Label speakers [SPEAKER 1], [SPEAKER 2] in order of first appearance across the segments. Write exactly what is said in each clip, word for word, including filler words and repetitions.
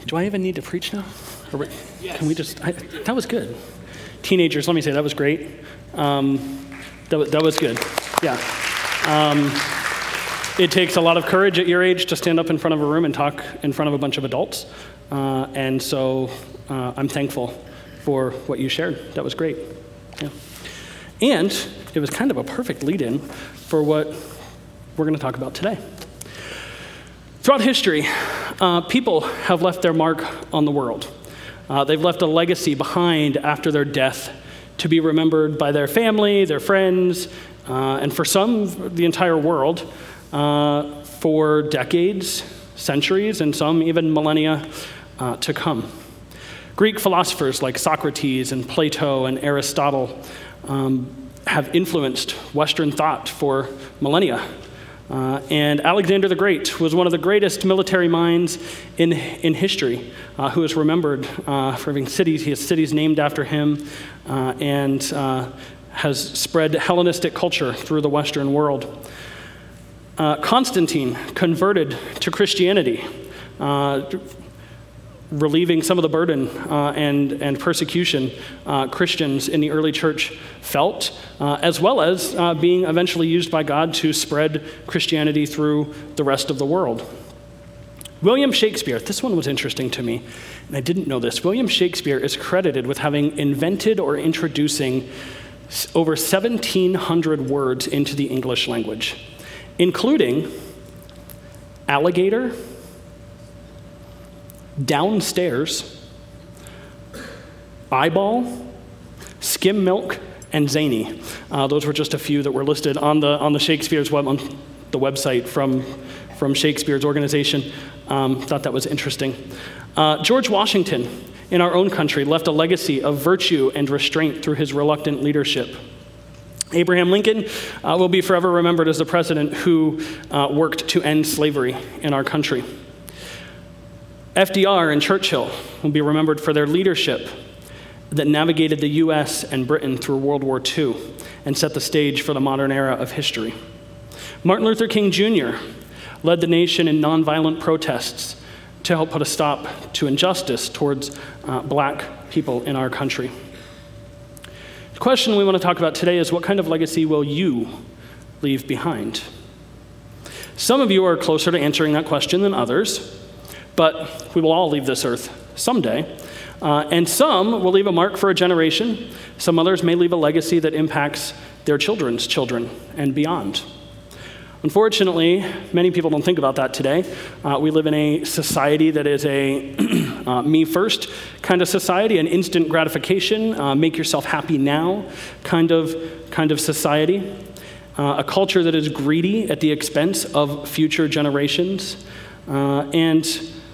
[SPEAKER 1] Do I even need to preach now? Or we, yes. Can we just, I, that was good. Teenagers, let me say, that was great. Um, that, was, that was good, yeah. Um, it takes a lot of courage at your age to stand up in front of a room and talk in front of a bunch of adults. Uh, and so uh, I'm thankful for what you shared. That was great. Yeah. And it was kind of a perfect lead-in for what we're going to talk about today. Throughout history, uh, people have left their mark on the world. Uh, they've left a legacy behind after their death to be remembered by their family, their friends, uh, and for some, the entire world, uh, for decades, centuries, and some even millennia uh, to come. Greek philosophers like Socrates and Plato and Aristotle um, have influenced Western thought for millennia. Uh, and Alexander the Great was one of the greatest military minds in in history, uh, who is remembered uh, for having cities. He has cities named after him, uh, and uh, has spread Hellenistic culture through the Western world. Uh, Constantine converted to Christianity, uh, relieving some of the burden uh, and, and persecution uh, Christians in the early church felt, uh, as well as uh, being eventually used by God to spread Christianity through the rest of the world. William Shakespeare, this one was interesting to me, and I didn't know this. William Shakespeare is credited with having invented or introducing over seventeen hundred words into the English language, including alligator, downstairs, eyeball, skim milk, and zany. Uh, those were just a few that were listed on the on the Shakespeare's web on the website from from Shakespeare's organization. Um, thought that was interesting. Uh, George Washington, in our own country, left a legacy of virtue and restraint through his reluctant leadership. Abraham Lincoln uh, will be forever remembered as the president who uh, worked to end slavery in our country. F D R and Churchill will be remembered for their leadership that navigated the U S and Britain through World War Two and set the stage for the modern era of history. Martin Luther King Junior led the nation in nonviolent protests to help put a stop to injustice towards uh, black people in our country. The question we want to talk about today is, what kind of legacy will you leave behind? Some of you are closer to answering that question than others, but we will all leave this earth someday. Uh, and some will leave a mark for a generation. Some others may leave a legacy that impacts their children's children and beyond. Unfortunately, many people don't think about that today. Uh, we live in a society that is a uh, me-first kind of society, an instant gratification, uh, make yourself happy now kind of, kind of society. Uh, a culture that is greedy at the expense of future generations. Uh, and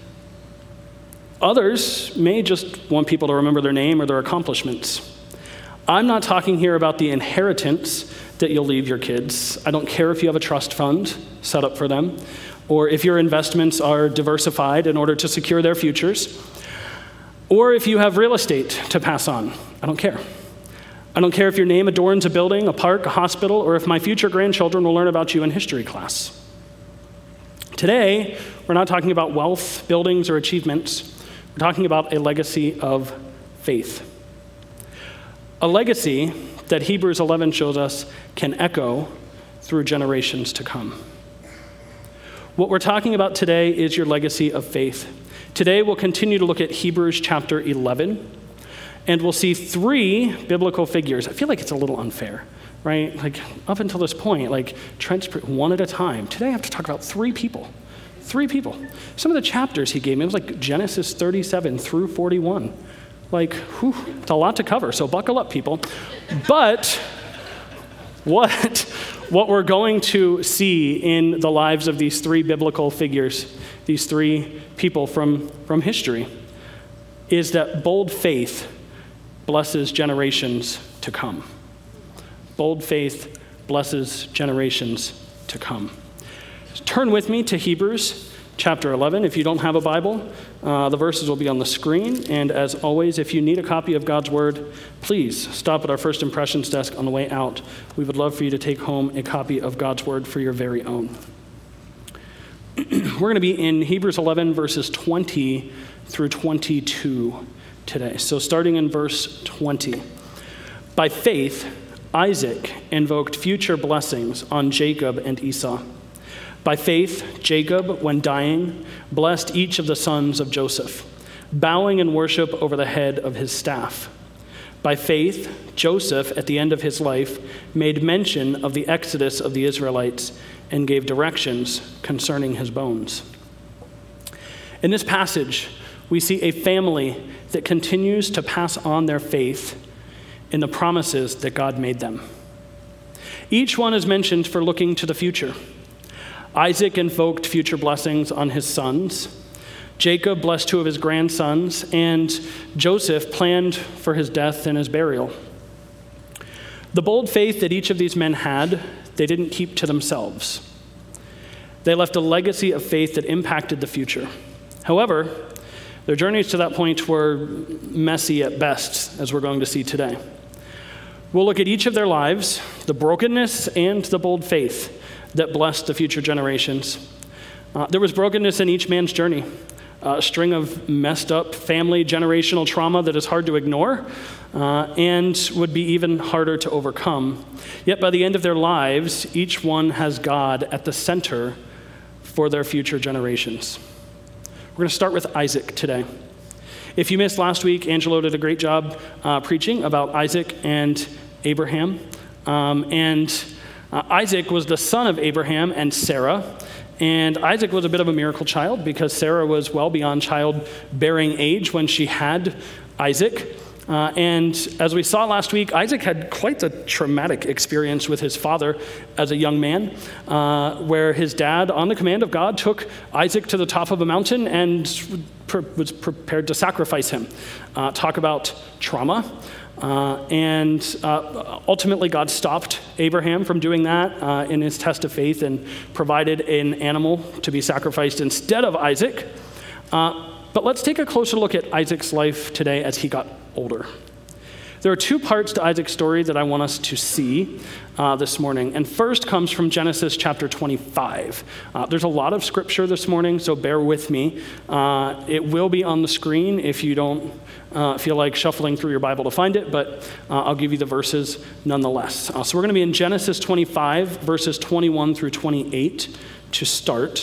[SPEAKER 1] others may just want people to remember their name or their accomplishments. I'm not talking here about the inheritance that you'll leave your kids. I don't care if you have a trust fund set up for them, or if your investments are diversified in order to secure their futures, or if you have real estate to pass on. I don't care. I don't care if your name adorns a building, a park, a hospital, or if my future grandchildren will learn about you in history class. Today, we're not talking about wealth, buildings, or achievements. We're talking about a legacy of faith. A legacy that Hebrews eleven shows us can echo through generations to come. What we're talking about today is your legacy of faith. Today, we'll continue to look at Hebrews chapter eleven, and we'll see three biblical figures. I feel like it's a little unfair, right? Like, up until this point, like, Trent's one at a time. Today, I have to talk about three people. Three people. Some of the chapters he gave me, it was like Genesis thirty-seven through forty-one. Like, whew, it's a lot to cover, so buckle up, people. But what, what we're going to see in the lives of these three biblical figures, these three people from, from history, is that bold faith blesses generations to come. Bold faith blesses generations to come. Turn with me to Hebrews chapter eleven. If you don't have a Bible, uh, the verses will be on the screen. And as always, if you need a copy of God's Word, please stop at our First Impressions desk on the way out. We would love for you to take home a copy of God's Word for your very own. we're going to be in Hebrews eleven, verses twenty through twenty-two today. So starting in verse twenty. By faith, Isaac invoked future blessings on Jacob and Esau. By faith, Jacob, when dying, blessed each of the sons of Joseph, bowing in worship over the head of his staff. By faith, Joseph, at the end of his life, made mention of the exodus of the Israelites and gave directions concerning his bones. In this passage, we see a family that continues to pass on their faith in the promises that God made them. Each one is mentioned for looking to the future. Isaac invoked future blessings on his sons. Jacob blessed two of his grandsons, and Joseph planned for his death and his burial. The bold faith that each of these men had, they didn't keep to themselves. They left a legacy of faith that impacted the future. However, their journeys to that point were messy at best, as we're going to see today. We'll look at each of their lives, the brokenness and the bold faith that blessed the future generations. Uh, there was brokenness in each man's journey, a string of messed up family generational trauma that is hard to ignore uh, and would be even harder to overcome. Yet by the end of their lives, each one has God at the center for their future generations. We're going to start with Isaac today. If you missed last week, Angelo did a great job uh, preaching about Isaac and Abraham. Um, and uh, Isaac was the son of Abraham and Sarah. And Isaac was a bit of a miracle child because Sarah was well beyond childbearing age when she had Isaac. Uh, and as we saw last week, Isaac had quite a traumatic experience with his father as a young man, uh, where his dad, on the command of God, took Isaac to the top of a mountain and pre- was prepared to sacrifice him. Uh, talk about trauma. Uh, and uh, ultimately, God stopped Abraham from doing that uh, in his test of faith and provided an animal to be sacrificed instead of Isaac. Uh, but let's take a closer look at Isaac's life today as he got older. There are two parts to Isaac's story that I want us to see uh, this morning. And first comes from Genesis chapter twenty-five. Uh, there's a lot of scripture this morning, so bear with me. Uh, it will be on the screen if you don't uh, feel like shuffling through your Bible to find it, but uh, I'll give you the verses nonetheless. Uh, so we're going to be in Genesis twenty-five, verses twenty-one through twenty-eight to start.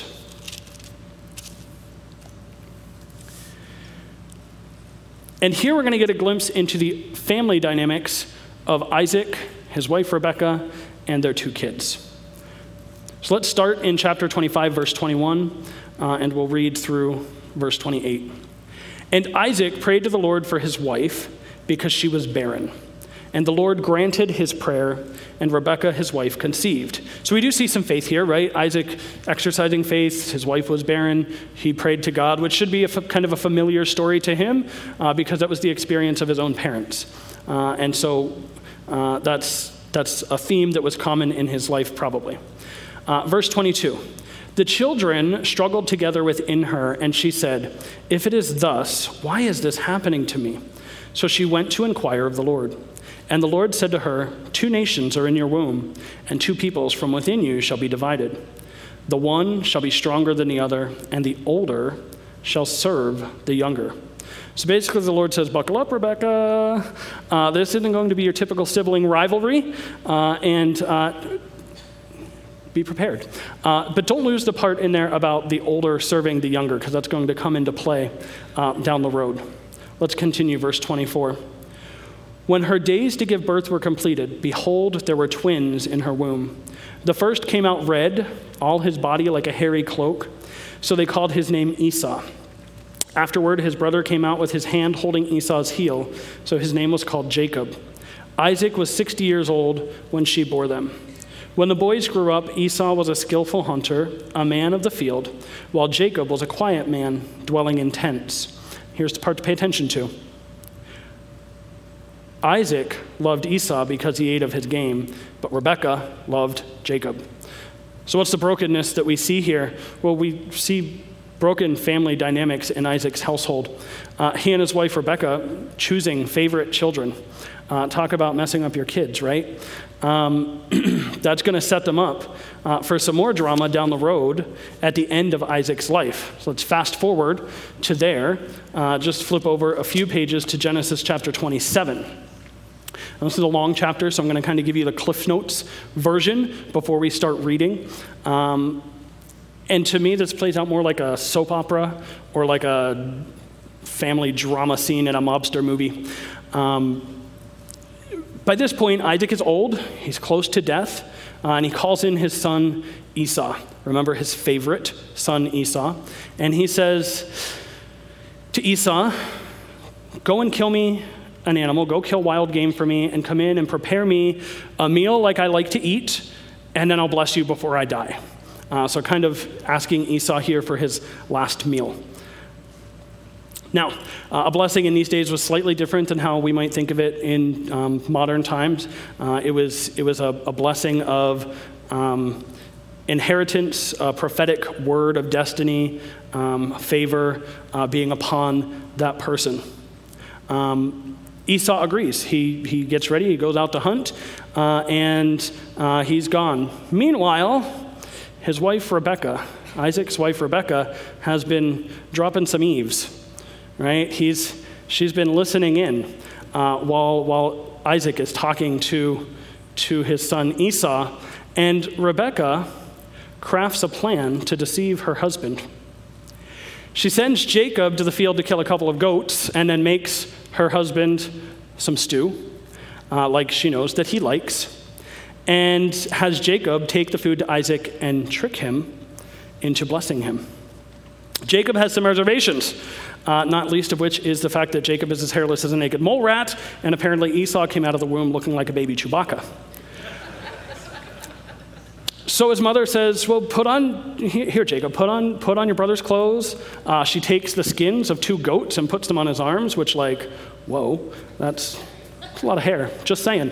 [SPEAKER 1] And here we're going to get a glimpse into the family dynamics of Isaac, his wife Rebekah, and their two kids. So let's start in chapter twenty-five, verse twenty-one, uh, and we'll read through verse twenty-eight. And Isaac prayed to the Lord for his wife because she was barren. And the Lord granted his prayer, and Rebekah, his wife, conceived. So we do see some faith here, right? Isaac exercising faith. His wife was barren. He prayed to God, which should be a f- kind of a familiar story to him uh, because that was the experience of his own parents. Uh, and so uh, that's, that's a theme that was common in his life probably. Uh, verse twenty-two. The children struggled together within her, and she said, "If it is thus, why is this happening to me?" So she went to inquire of the Lord. And the Lord said to her, "Two nations are in your womb, and two peoples from within you shall be divided. The one shall be stronger than the other, and the older shall serve the younger." So basically the Lord says, buckle up, Rebekah. Uh, this isn't going to be your typical sibling rivalry, uh, and uh, be prepared. Uh, but don't lose the part in there about the older serving the younger, because that's going to come into play uh, down the road. Let's continue, verse twenty-four. When her days to give birth were completed, behold, there were twins in her womb. The first came out red, all his body like a hairy cloak. So they called his name Esau. Afterward, his brother came out with his hand holding Esau's heel. So his name was called Jacob. Isaac was sixty years old when she bore them. When the boys grew up, Esau was a skillful hunter, a man of the field, while Jacob was a quiet man dwelling in tents. Here's the part to pay attention to. Isaac loved Esau because he ate of his game, but Rebekah loved Jacob. So what's the brokenness that we see here? Well, we see broken family dynamics in Isaac's household. Uh, he and his wife Rebecca choosing favorite children. Uh, talk about messing up your kids, right? Um, that's going to set them up uh, for some more drama down the road at the end of Isaac's life. So let's fast forward to there. Uh, just flip over a few pages to Genesis chapter twenty-seven. Now, this is a long chapter, so I'm going to kind of give you the Cliff Notes version before we start reading. Um, and to me, this plays out more like a soap opera or like a family drama scene in a mobster movie. Um, By this point, Isaac is old, he's close to death, uh, and he calls in his son Esau. Remember his favorite son Esau. And he says to Esau, go and kill me an animal, go kill wild game for me, and come in and prepare me a meal like I like to eat, and then I'll bless you before I die. Uh, so kind of asking Esau here for his last meal. Now, uh, a blessing in these days was slightly different than how we might think of it in um, modern times. Uh, it was it was a, a blessing of um, inheritance, a prophetic word of destiny, um, favor uh, being upon that person. Um, Esau agrees. He he gets ready. He goes out to hunt, uh, and uh, he's gone. Meanwhile, his wife Rebecca, Isaac's wife Rebecca, has been dropping some eaves. Right? He's, she's been listening in uh, while, while Isaac is talking to, to his son Esau, and Rebekah crafts a plan to deceive her husband. She sends Jacob to the field to kill a couple of goats and then makes her husband some stew, uh, like she knows that he likes, and has Jacob take the food to Isaac and trick him into blessing him. Jacob has some reservations. Uh, not least of which is the fact that Jacob is as hairless as a naked mole rat, and apparently Esau came out of the womb looking like a baby Chewbacca. So his mother says, well, put on, here, Jacob, put on put on your brother's clothes. Uh, she takes the skins of two goats and puts them on his arms, which like, whoa, that's, that's a lot of hair, just saying.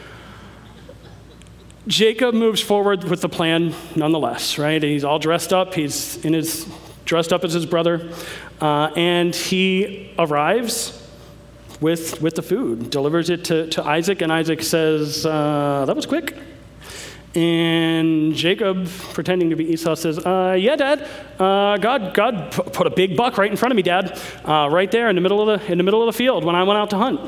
[SPEAKER 1] Jacob moves forward with the plan nonetheless, right? He's all dressed up, he's in his... dressed up as his brother, uh, and he arrives with with the food, delivers it to, to Isaac, and Isaac says, uh, that was quick. And Jacob, pretending to be Esau, says, uh, yeah, Dad, uh, God God put a big buck right in front of me, Dad, uh, right there in the middle of the in the middle of the field when I went out to hunt.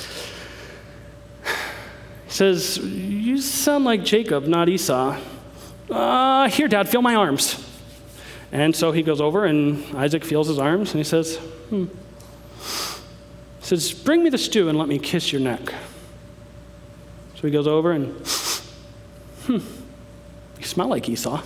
[SPEAKER 1] He says, you sound like Jacob, not Esau. Uh, here, Dad, feel my arms. And so he goes over, and Isaac feels his arms, and he says, hmm. He says, bring me the stew and let me kiss your neck. So he goes over and, hmm, you smell like Esau.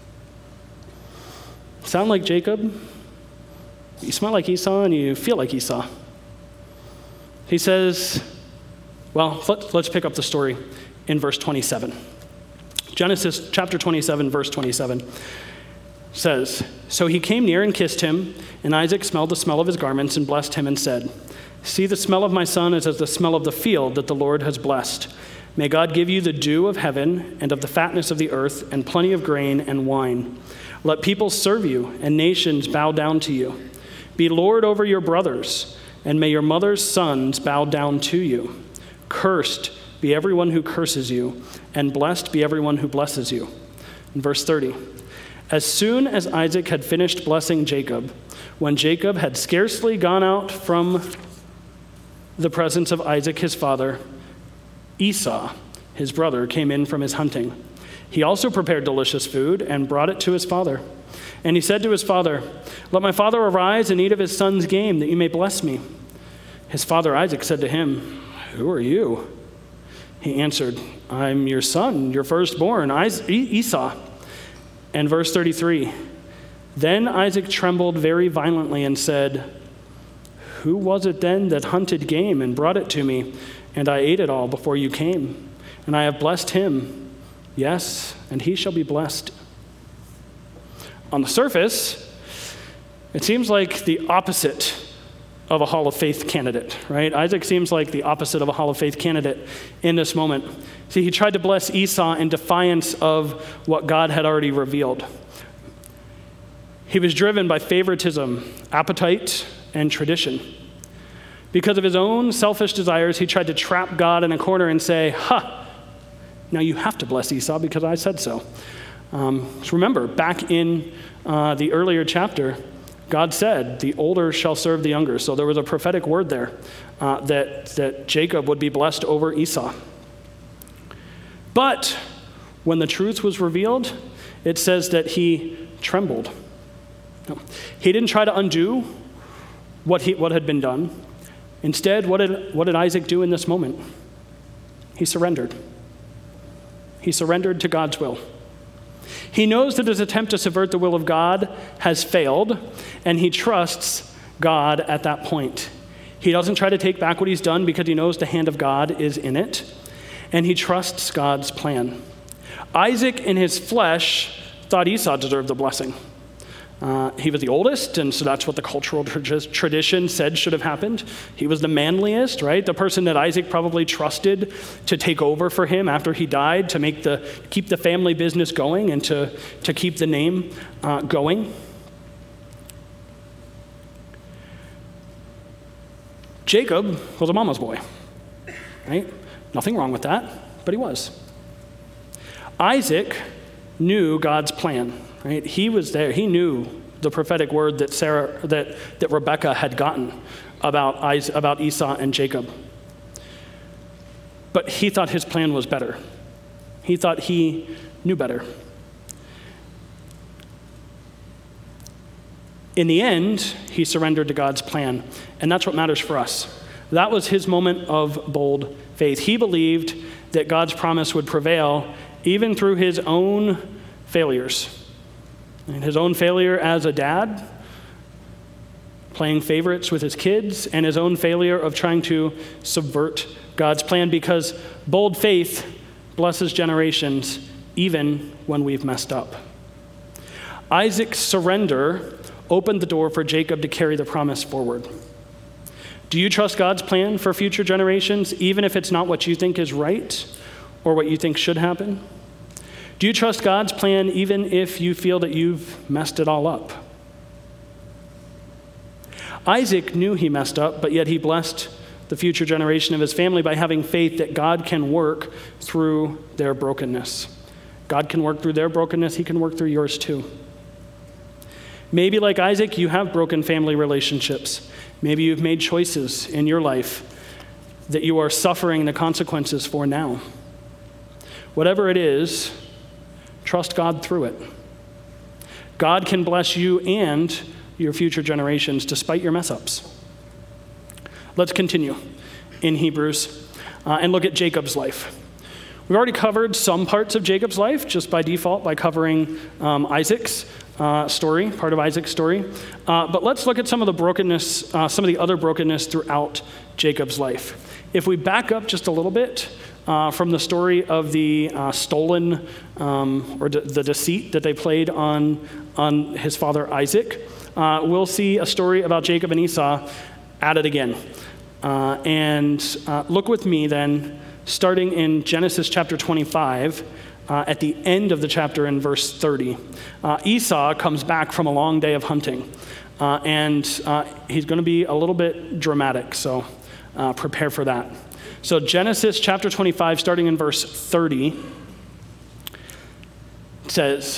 [SPEAKER 1] Sound like Jacob. You smell like Esau, and you feel like Esau. He says, well, let's pick up the story in verse twenty-seven. Genesis chapter twenty-seven, verse twenty-seven. Says, so he came near and kissed him, and Isaac smelled the smell of his garments and blessed him and said, see, the smell of my son is as the smell of the field that the Lord has blessed. May God give you the dew of heaven and of the fatness of the earth and plenty of grain and wine. Let people serve you and nations bow down to you. Be Lord over your brothers, and may your mother's sons bow down to you. Cursed be everyone who curses you, and blessed be everyone who blesses you. In verse thirty. As soon as Isaac had finished blessing Jacob, when Jacob had scarcely gone out from the presence of Isaac his father, Esau, his brother, came in from his hunting. He also prepared delicious food and brought it to his father. And he said to his father, let my father arise and eat of his son's game, that you may bless me. His father Isaac said to him, who are you? He answered, I'm your son, your firstborn, Esau. And verse thirty-three, then Isaac trembled very violently and said, who was it then that hunted game and brought it to me, and I ate it all before you came? And I have blessed him, yes, and he shall be blessed. On the surface, it seems like the opposite of a Hall of Faith candidate, right? Isaac seems like the opposite of a Hall of Faith candidate in this moment. See, he tried to bless Esau in defiance of what God had already revealed. He was driven by favoritism, appetite, and tradition. Because of his own selfish desires, he tried to trap God in a corner and say, ha, now you have to bless Esau because I said so. Um, so remember, back in uh, the earlier chapter, God said, the older shall serve the younger. So there was a prophetic word there uh, that, that Jacob would be blessed over Esau. But when the truth was revealed, it says that he trembled. No. He didn't try to undo what, he, what had been done. Instead, what did, what did Isaac do in this moment? He surrendered. He surrendered to God's will. He knows that his attempt to subvert the will of God has failed, and he trusts God at that point. He doesn't try to take back what he's done because he knows the hand of God is in it, and he trusts God's plan. Isaac, in his flesh, thought Esau deserved the blessing. Uh, he was the oldest, and so that's what the cultural tra- tradition said should have happened. He was the manliest, right? The person that Isaac probably trusted to take over for him after he died, to make the keep the family business going and to, to keep the name uh, going. Jacob was a mama's boy, right? Nothing wrong with that, but he was. Isaac knew God's plan. Right? He was there. He knew the prophetic word that Sarah, that, that Rebekah had gotten about, Isaac, about Esau and Jacob. But he thought his plan was better. He thought he knew better. In the end, he surrendered to God's plan, and that's what matters for us. That was his moment of bold faith. He believed that God's promise would prevail even through his own failures. And his own failure as a dad, playing favorites with his kids, and his own failure of trying to subvert God's plan, because bold faith blesses generations even when we've messed up. Isaac's surrender opened the door for Jacob to carry the promise forward. Do you trust God's plan for future generations, even if it's not what you think is right or what you think should happen? Do you trust God's plan even if you feel that you've messed it all up? Isaac knew he messed up, but yet he blessed the future generation of his family by having faith that God can work through their brokenness. God can work through their brokenness. He can work through yours too. Maybe like Isaac, you have broken family relationships. Maybe you've made choices in your life that you are suffering the consequences for now. Whatever it is, trust God through it. God can bless you and your future generations despite your mess-ups. Let's continue in Hebrews uh, and look at Jacob's life. We've already covered some parts of Jacob's life just by default by covering um, Isaac's uh, story, part of Isaac's story. Uh, but let's look at some of the brokenness, uh, some of the other brokenness throughout Jacob's life. If we back up just a little bit, Uh, from the story of the uh, stolen um, or de- the deceit that they played on, on his father Isaac, uh, we'll see a story about Jacob and Esau added again. Uh, and uh, look with me then, starting in Genesis chapter twenty-five, uh, at the end of the chapter in verse thirty. Uh, Esau comes back from a long day of hunting, uh, and uh, he's going to be a little bit dramatic, so uh, prepare for that. So Genesis chapter twenty-five, starting in verse thirty, says,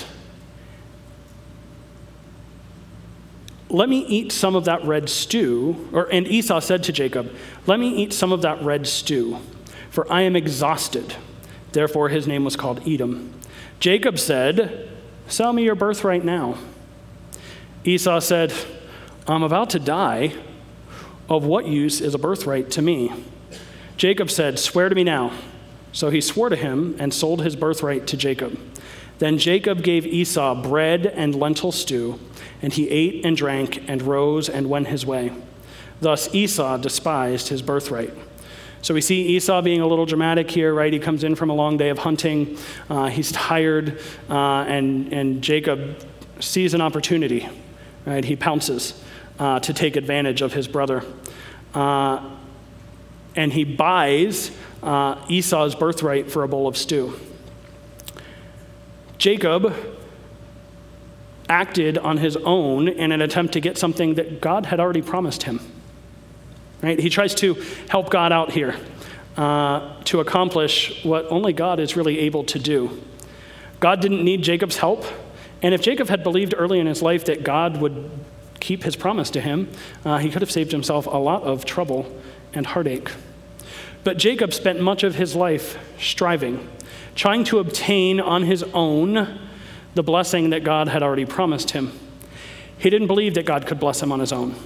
[SPEAKER 1] "Let me eat some of that red stew," or and Esau said to Jacob, "Let me eat some of that red stew, for I am exhausted." Therefore his name was called Edom. Jacob said, "Sell me your birthright now." Esau said, "I'm about to die. Of what use is a birthright to me?" Jacob said, "Swear to me now." So he swore to him and sold his birthright to Jacob. Then Jacob gave Esau bread and lentil stew, and he ate and drank and rose and went his way. Thus Esau despised his birthright. So we see Esau being a little dramatic here, right? He comes in from a long day of hunting. Uh, he's tired, uh, and, and Jacob sees an opportunity, right? He pounces uh, to take advantage of his brother. Uh, And he buys uh, Esau's birthright for a bowl of stew. Jacob acted on his own in an attempt to get something that God had already promised him. Right? He tries to help God out here uh, to accomplish what only God is really able to do. God didn't need Jacob's help, and if Jacob had believed early in his life that God would keep his promise to him, uh, he could have saved himself a lot of trouble and heartache. But Jacob spent much of his life striving, trying to obtain on his own the blessing that God had already promised him. He didn't believe that God could bless him on his own.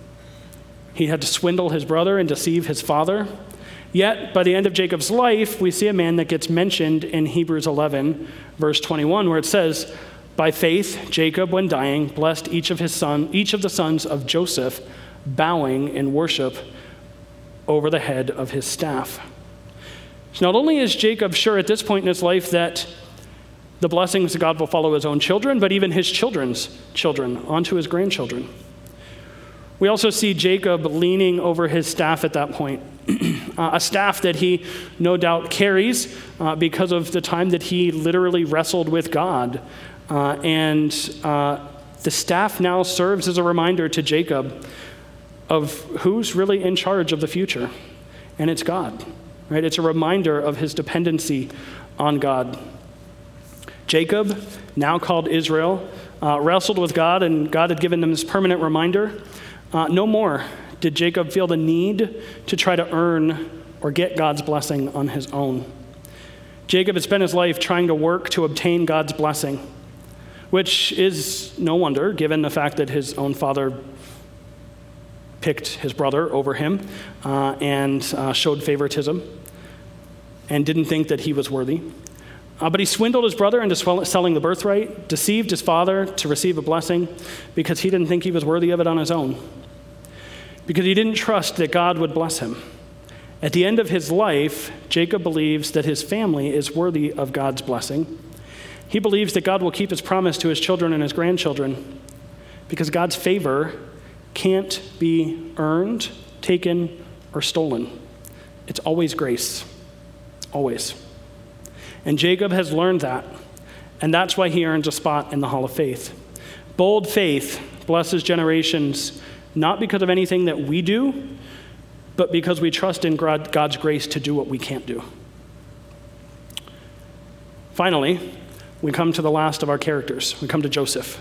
[SPEAKER 1] He had to swindle his brother and deceive his father. Yet, by the end of Jacob's life, we see a man that gets mentioned in Hebrews eleven, verse twenty-one, where it says, "By faith, Jacob, when dying, blessed each of his son, each of the sons of Joseph, bowing in worship over the head of his staff." So not only is Jacob sure at this point in his life that the blessings of God will follow his own children, but even his children's children, onto his grandchildren. We also see Jacob leaning over his staff at that point, uh, a staff that he no doubt carries uh, because of the time that he literally wrestled with God. Uh, and uh, the staff now serves as a reminder to Jacob of who's really in charge of the future, and it's God. Right? It's a reminder of his dependency on God. Jacob, now called Israel, uh, wrestled with God, and God had given them this permanent reminder. Uh, no more did Jacob feel the need to try to earn or get God's blessing on his own. Jacob had spent his life trying to work to obtain God's blessing, which is no wonder given the fact that his own father picked his brother over him uh, and uh, showed favoritism and didn't think that he was worthy. Uh, but he swindled his brother into swell- selling the birthright, deceived his father to receive a blessing because he didn't think he was worthy of it on his own, because he didn't trust that God would bless him. At the end of his life, Jacob believes that his family is worthy of God's blessing. He believes that God will keep his promise to his children and his grandchildren because God's favor can't be earned, taken, or stolen. It's always grace. Always. And Jacob has learned that, and that's why he earns a spot in the Hall of Faith. Bold faith blesses generations, not because of anything that we do, but because we trust in God's grace to do what we can't do. Finally, we come to the last of our characters. We come to Joseph.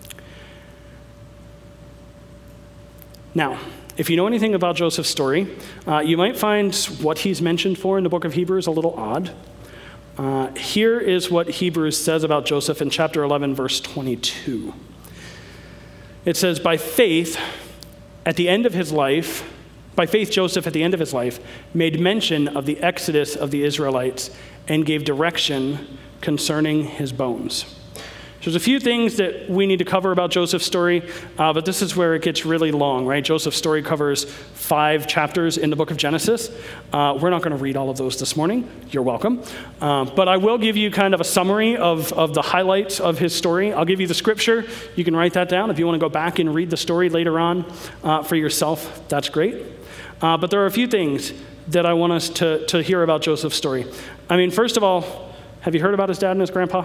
[SPEAKER 1] Now, if you know anything about Joseph's story, uh, you might find what he's mentioned for in the book of Hebrews a little odd. Uh, here is what Hebrews says about Joseph in chapter eleven, verse twenty-two. It says, by faith, at the end of his life, by faith, Joseph, at the end of his life, made mention of the exodus of the Israelites and gave direction concerning his bones. There's a few things that we need to cover about Joseph's story, uh, but this is where it gets really long, right? Joseph's story covers five chapters in the book of Genesis. Uh, we're not going to read all of those this morning. You're welcome. Uh, but I will give you kind of a summary of, of the highlights of his story. I'll give you the scripture. You can write that down. If you want to go back and read the story later on uh, for yourself, that's great. Uh, but there are a few things that I want us to, to hear about Joseph's story. I mean, first of all, have you heard about his dad and his grandpa?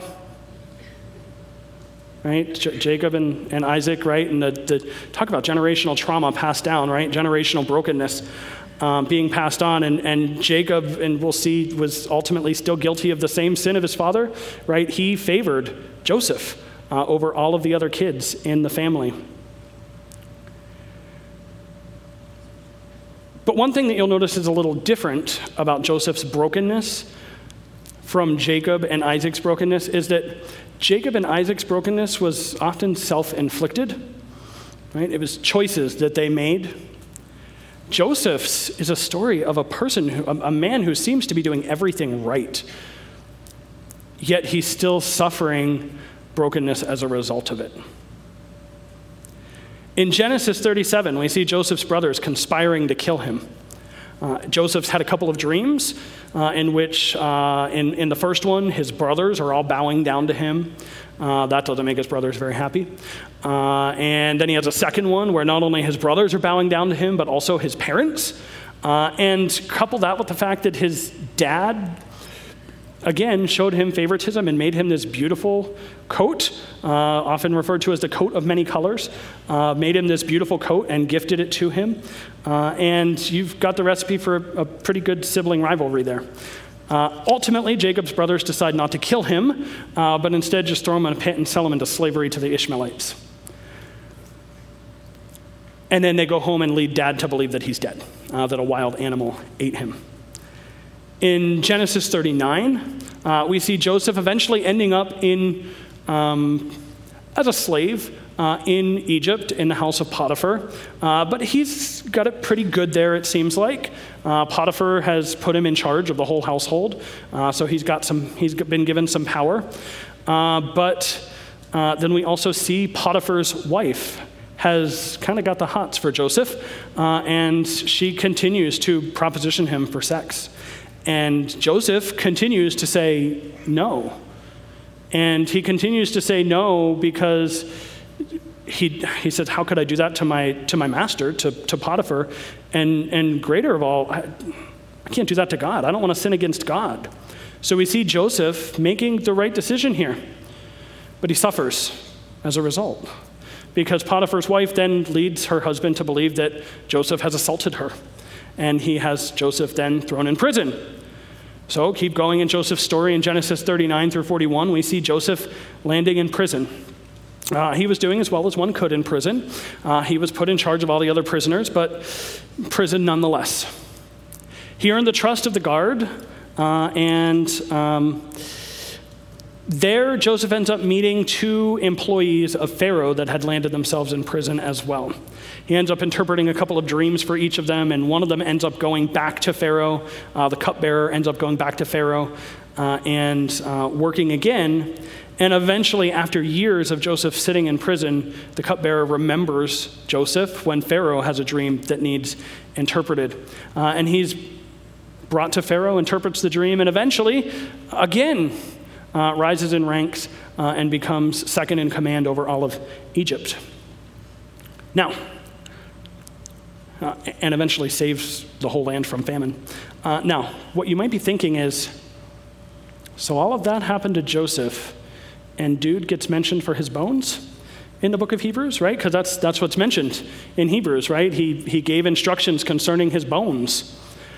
[SPEAKER 1] Right? J- Jacob and, and Isaac, right? And the, the talk about generational trauma passed down, right? Generational brokenness um, being passed on. And, and Jacob, and we'll see, was ultimately still guilty of the same sin of his father, right? He favored Joseph uh, over all of the other kids in the family. But one thing that you'll notice is a little different about Joseph's brokenness from Jacob and Isaac's brokenness is that Jacob and Isaac's brokenness was often self-inflicted, right? It was choices that they made. Joseph's is a story of a person, who, a man who seems to be doing everything right, yet he's still suffering brokenness as a result of it. In Genesis thirty-seven, we see Joseph's brothers conspiring to kill him. Uh, Joseph's had a couple of dreams uh, in which, uh, in, in the first one, his brothers are all bowing down to him. Uh, that doesn't make his brothers very happy. Uh, and then he has a second one where not only his brothers are bowing down to him, but also his parents. Uh, and couple that with the fact that his dad again showed him favoritism and made him this beautiful coat, uh, often referred to as the coat of many colors, uh, made him this beautiful coat and gifted it to him. Uh, and you've got the recipe for a, a pretty good sibling rivalry there. Uh, ultimately, Jacob's brothers decide not to kill him, uh, but instead just throw him in a pit and sell him into slavery to the Ishmaelites. And then they go home and lead dad to believe that he's dead, uh, that a wild animal ate him. In Genesis thirty-nine, uh, we see Joseph eventually ending up in um, as a slave uh, in Egypt in the house of Potiphar. Uh, but he's got it pretty good there, it seems like. Uh, Potiphar has put him in charge of the whole household, uh, so he's got some. He's been given some power. Uh, but uh, then we also see Potiphar's wife has kind of got the hots for Joseph, uh, and she continues to proposition him for sex. And Joseph continues to say no. And he continues to say no because he he says, how could I do that to my to my master, to, to Potiphar? And and greater of all, I, I can't do that to God. I don't want to sin against God. So we see Joseph making the right decision here. But he suffers as a result. Because Potiphar's wife then leads her husband to believe that Joseph has assaulted her. And he has Joseph then thrown in prison. So keep going in Joseph's story in Genesis thirty-nine through forty-one. We see Joseph landing in prison. Uh, he was doing as well as one could in prison. Uh, he was put in charge of all the other prisoners, but prison nonetheless. He earned the trust of the guard, uh, and um, there Joseph ends up meeting two employees of Pharaoh that had landed themselves in prison as well. He ends up interpreting a couple of dreams for each of them, and one of them ends up going back to Pharaoh. Uh, the cupbearer ends up going back to Pharaoh uh, and uh, working again. And eventually, after years of Joseph sitting in prison, the cupbearer remembers Joseph when Pharaoh has a dream that needs interpreted. Uh, and he's brought to Pharaoh, interprets the dream, and eventually, again, uh, rises in ranks uh, and becomes second in command over all of Egypt. Now, Uh, and eventually saves the whole land from famine. Uh, now, what you might be thinking is, so all of that happened to Joseph, and dude gets mentioned for his bones in the book of Hebrews, right? Because that's that's what's mentioned in Hebrews, right? He he gave instructions concerning his bones.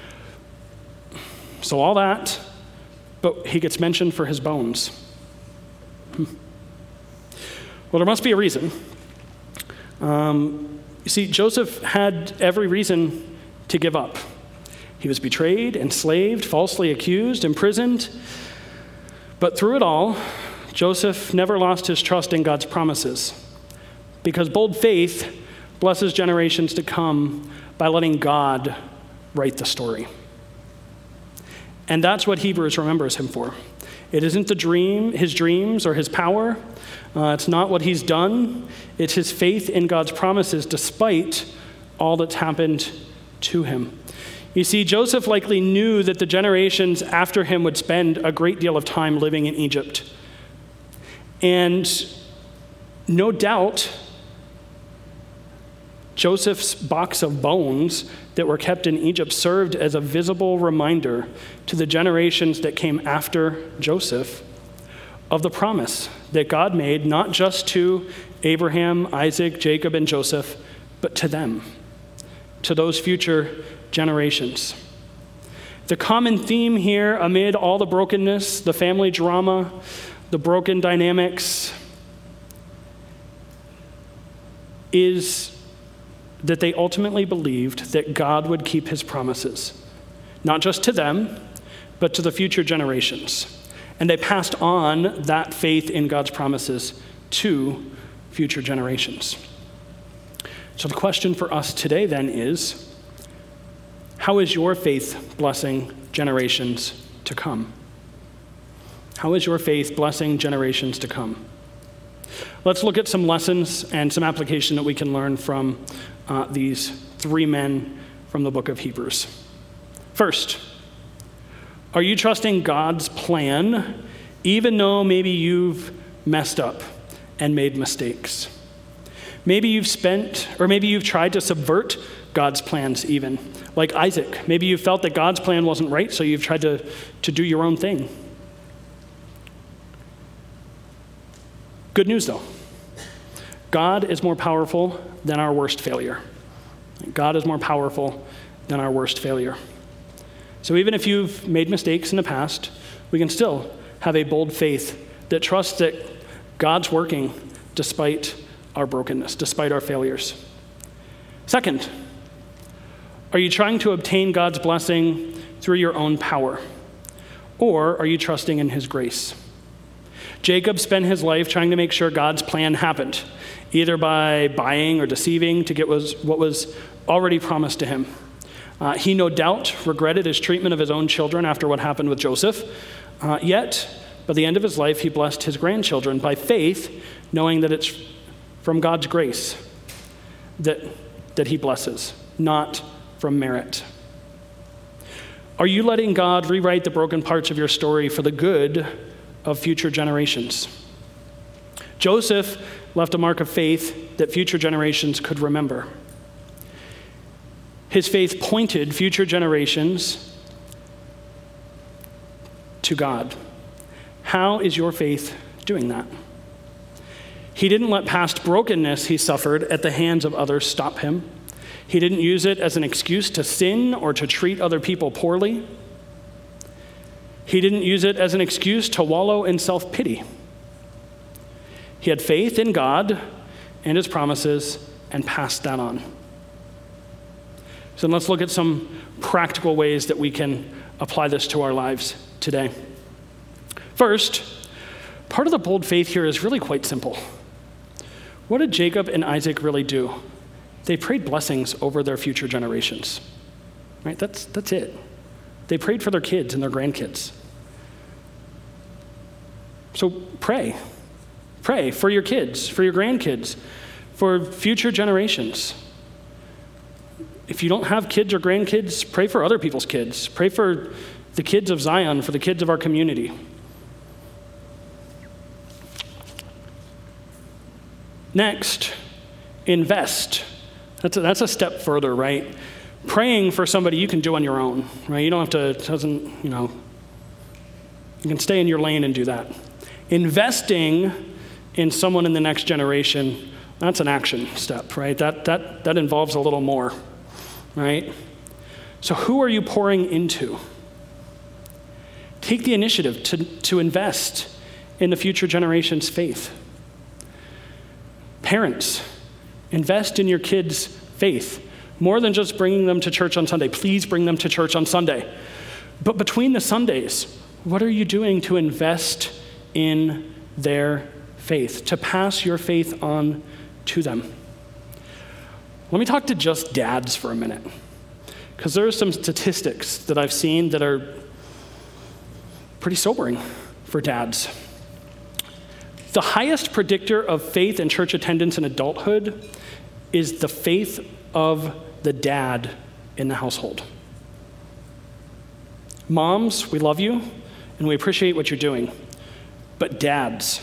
[SPEAKER 1] So all that, but he gets mentioned for his bones. Hmm. Well, there must be a reason. Um, You see, Joseph had every reason to give up. He was betrayed, enslaved, falsely accused, imprisoned. But through it all, Joseph never lost his trust in God's promises, because bold faith blesses generations to come by letting God write the story. And that's what Hebrews remembers him for. It isn't the dream, his dreams or his power. Uh, it's not what he's done. It's his faith in God's promises despite all that's happened to him. You see, Joseph likely knew that the generations after him would spend a great deal of time living in Egypt. And no doubt, Joseph's box of bones that were kept in Egypt served as a visible reminder to the generations that came after Joseph of the promise that God made not just to Abraham, Isaac, Jacob, and Joseph, but to them, to those future generations. The common theme here amid all the brokenness, the family drama, the broken dynamics, is that they ultimately believed that God would keep his promises, not just to them, but to the future generations. And they passed on that faith in God's promises to future generations. So the question for us today then is, how is your faith blessing generations to come? How is your faith blessing generations to come? Let's look at some lessons and some application that we can learn from uh, these three men from the book of Hebrews. First, are you trusting God's plan, even though maybe you've messed up and made mistakes? Maybe you've spent, or maybe you've tried to subvert God's plans even, like Isaac. Maybe you felt that God's plan wasn't right, so you've tried to, to do your own thing. Good news, though. God is more powerful than our worst failure. God is more powerful than our worst failure. So even if you've made mistakes in the past, we can still have a bold faith that trusts that God's working despite our brokenness, despite our failures. Second, are you trying to obtain God's blessing through your own power? Or are you trusting in his grace? Jacob spent his life trying to make sure God's plan happened, either by buying or deceiving to get what was already promised to him. Uh, he no doubt regretted his treatment of his own children after what happened with Joseph. Uh, yet, by the end of his life, he blessed his grandchildren by faith, knowing that it's from God's grace that, that he blesses, not from merit. Are you letting God rewrite the broken parts of your story for the good of future generations? Joseph left a mark of faith that future generations could remember. His faith pointed future generations to God. How is your faith doing that? He didn't let past brokenness he suffered at the hands of others stop him. He didn't use it as an excuse to sin or to treat other people poorly. He didn't use it as an excuse to wallow in self-pity. He had faith in God and his promises and passed that on. So let's look at some practical ways that we can apply this to our lives today. First, part of the bold faith here is really quite simple. What did Jacob and Isaac really do? They prayed blessings over their future generations. Right? That's, that's it. They prayed for their kids and their grandkids. So pray. Pray for your kids, for your grandkids, for future generations. If you don't have kids or grandkids, pray for other people's kids. Pray for the kids of Zion, for the kids of our community. Next, invest. That's a, that's a step further, right? Praying for somebody you can do on your own, right? You don't have to, it doesn't, you know, you can stay in your lane and do that. Investing in someone in the next generation, that's an action step, right? That, that, that involves a little more, right? So who are you pouring into? Take the initiative to, to invest in the future generation's faith. Parents, invest in your kids' faith. More than just bringing them to church on Sunday. Please bring them to church on Sunday. But between the Sundays, what are you doing to invest in their faith, to pass your faith on to them? Let me talk to just dads for a minute, because there are some statistics that I've seen that are pretty sobering for dads. The highest predictor of faith and church attendance in adulthood is the faith of the dad in the household. Moms, we love you, and we appreciate what you're doing. But dads,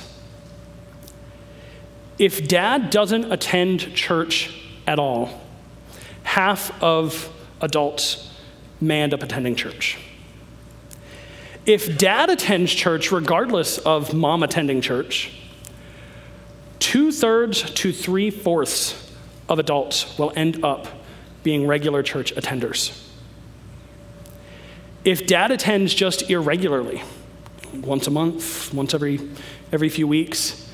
[SPEAKER 1] if dad doesn't attend church at all, half of adults may end up attending church. If dad attends church regardless of mom attending church, two-thirds to three-fourths of adults will end up being regular church attenders. If dad attends just irregularly, once a month, once every every few weeks,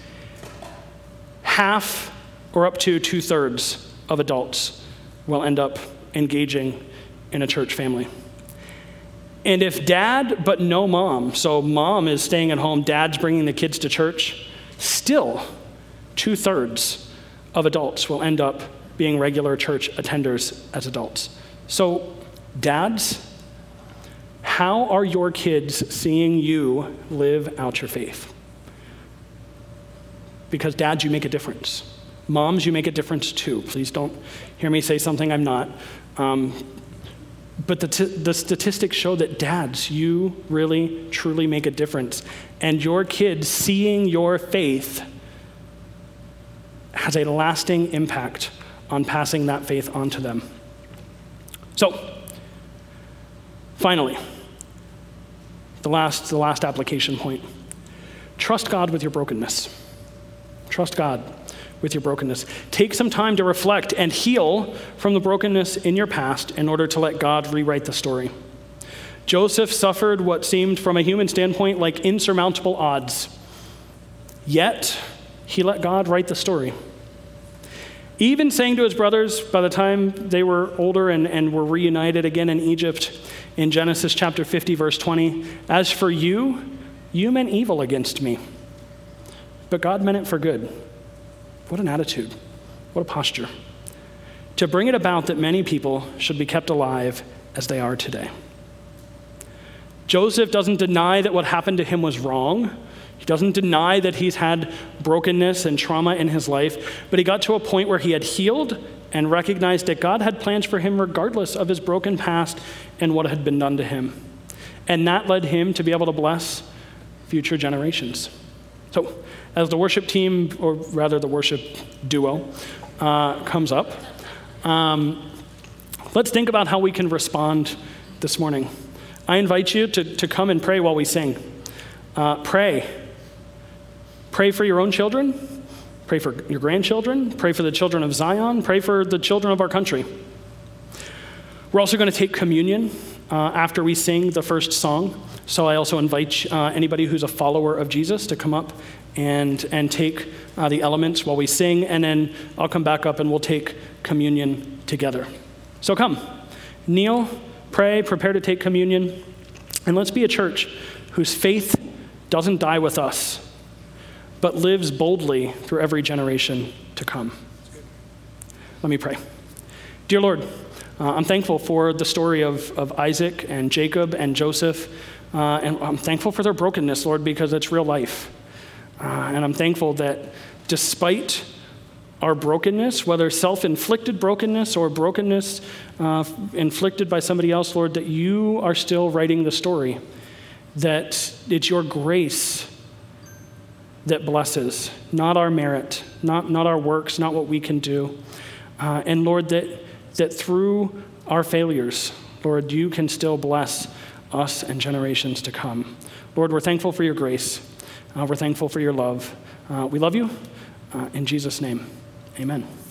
[SPEAKER 1] half or up to two-thirds of adults will end up engaging in a church family. And if dad but no mom, so mom is staying at home, dad's bringing the kids to church, still two-thirds of adults will end up being regular church attenders as adults. So dads, how are your kids seeing you live out your faith? Because dads, you make a difference. Moms, you make a difference too. Please don't hear me say something I'm not. Um, but the, t- the statistics show that dads, you really, truly make a difference. And your kids seeing your faith has a lasting impact on passing that faith on to them. So, finally, the last, the last application point. Trust God with your brokenness. Trust God with your brokenness. Take some time to reflect and heal from the brokenness in your past in order to let God rewrite the story. Joseph suffered what seemed from a human standpoint like insurmountable odds. Yet, he let God write the story. Even saying to his brothers by the time they were older and, and were reunited again in Egypt in Genesis chapter fifty, verse twenty, as for you, you meant evil against me, but God meant it for good. What an attitude. What a posture. To bring it about that many people should be kept alive as they are today. Joseph doesn't deny that what happened to him was wrong. He doesn't deny that he's had brokenness and trauma in his life, but he got to a point where he had healed and recognized that God had plans for him regardless of his broken past and what had been done to him. And that led him to be able to bless future generations. So as the worship team, or rather the worship duo, uh, comes up, um, let's think about how we can respond this morning. I invite you to, to come and pray while we sing. Uh, pray. Pray for your own children. Pray for your grandchildren. Pray for the children of Zion. Pray for the children of our country. We're also going to take communion uh, after we sing the first song. So I also invite uh, anybody who's a follower of Jesus to come up and, and take uh, the elements while we sing, and then I'll come back up and we'll take communion together. So come, kneel, pray, prepare to take communion, and let's be a church whose faith doesn't die with us, but lives boldly through every generation to come. Let me pray. Dear Lord, uh, I'm thankful for the story of, of Isaac and Jacob and Joseph, uh, and I'm thankful for their brokenness, Lord, because it's real life. Uh, and I'm thankful that despite our brokenness, whether self-inflicted brokenness or brokenness uh, inflicted by somebody else, Lord, that you are still writing the story, that it's your grace that blesses, not our merit, not, not our works, not what we can do. Uh, and Lord, that, that through our failures, Lord, you can still bless us and generations to come. Lord, we're thankful for your grace. Uh, we're thankful for your love. Uh, we love you. Uh, in Jesus' name, amen.